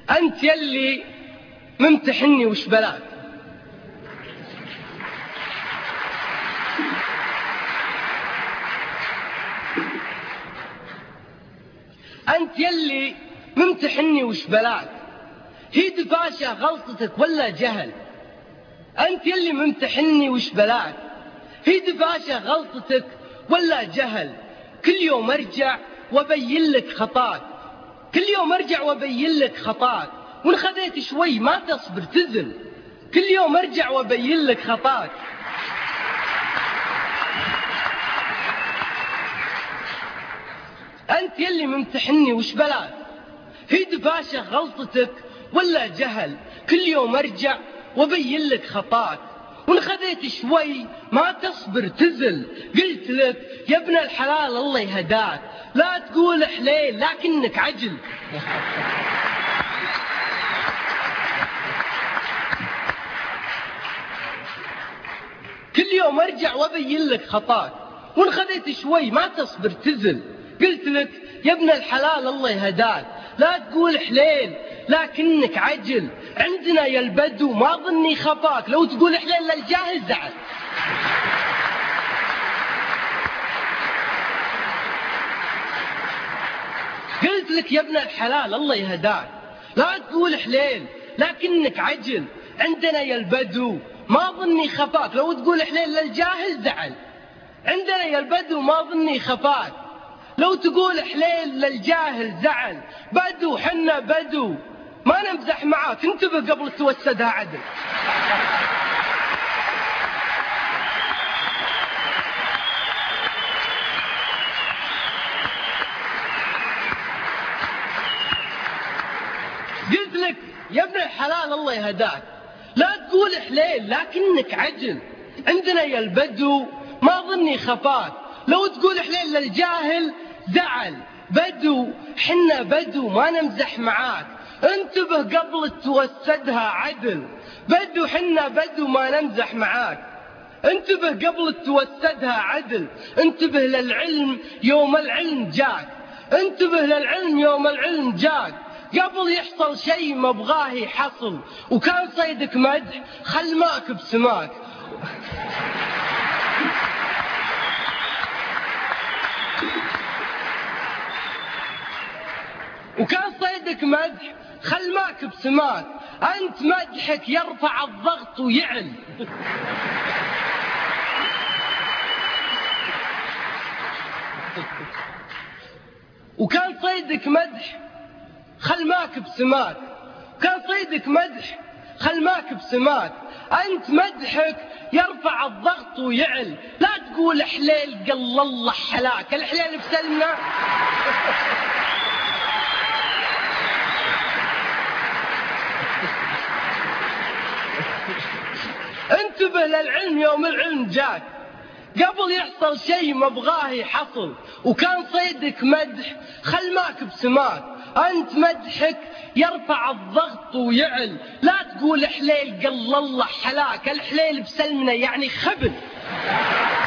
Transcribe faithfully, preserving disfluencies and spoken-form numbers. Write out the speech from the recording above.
أنت يلي ممتحني وش بلاك. أنت يلي ممتحني وش بلاك، هي دفاشة غلطتك ولا جهل؟ أنت يلي ممتحني وش بلاك، هي دفاشة غلطتك ولا جهل؟ كل يوم أرجع وأبين لك خطاك، كل يوم أرجع وأبين لك خطاك، وإن خذيت شوي ما تصبر تذل، كل يوم أرجع وأبين لك خطاك. أنت يلي ممتحني وش بلاك، هي دفاشة غلطتك ولا جهل؟ كل يوم أرجع وأبين لك خطاك، وإن خذيت شوي ما تصبر تزل. قلت لك يا ابن الحلال الله يهداك، لا تقول حليل لكنك عجل. كل يوم أرجع وأبين لك خطاك، وإن خذيت شوي ما تصبر تزل. قلت لك يا ابن الحلال الله يهداك، لا تقول حليل لكنك عجل. عندنا يا البدو ما ظني خفاك، لو تقول حليل للجاهل زعل. قلت لك يا ابن الحلال الله يهداك، لا تقول حليل لكنك عجل. عندنا يا البدو ما ظني خفاك، لو تقول حليل للجاهل زعل. عندنا يا البدو ما ظني خفاك، لو تقول حليل للجاهل زعل. بدو حنا بدو ما نمزح معاك، انتبه قبل توسدها عدل. قلت لك يا ابن الحلال الله يهداك، لا تقول حليل لكنك عجل. عندنا يا البدو ما ظني خفاك، لو تقول حليل للجاهل زعل. بدو حنا بدو ما نمزح معاك، انتبه قبل توسدها عدل. بدو حنا بدو ما نمزح معاك، انتبه قبل توسدها عدل. انتبه للعلم يوم العلم جاك، انتبه للعلم يوم العلم جاك. قبل يحصل شيء مبغاه يحصل، وكان صيدك مدح خل ماك بسماك. وكان صيدك مدح خل ماك بسماك، أنت مدحك يرفع الضغط ويعل. وكان صيدك مدح خل ماك بسماك، كان صيدك مدح خل ماك بسماك. أنت مدحك يرفع الضغط ويعل، لا تقول حليل قل الله حلاك، الحليل بسلمنا. انتبه للعلم يوم العلم جاك، قبل يحصل شيء مبغاه يحصل، وكان صيدك مدح خل ماك بسماك. أنت مدحك يرفع الضغط ويعل، لا تقول حليل قل الله حلاك، الحليل بسلمنا يعني خبل.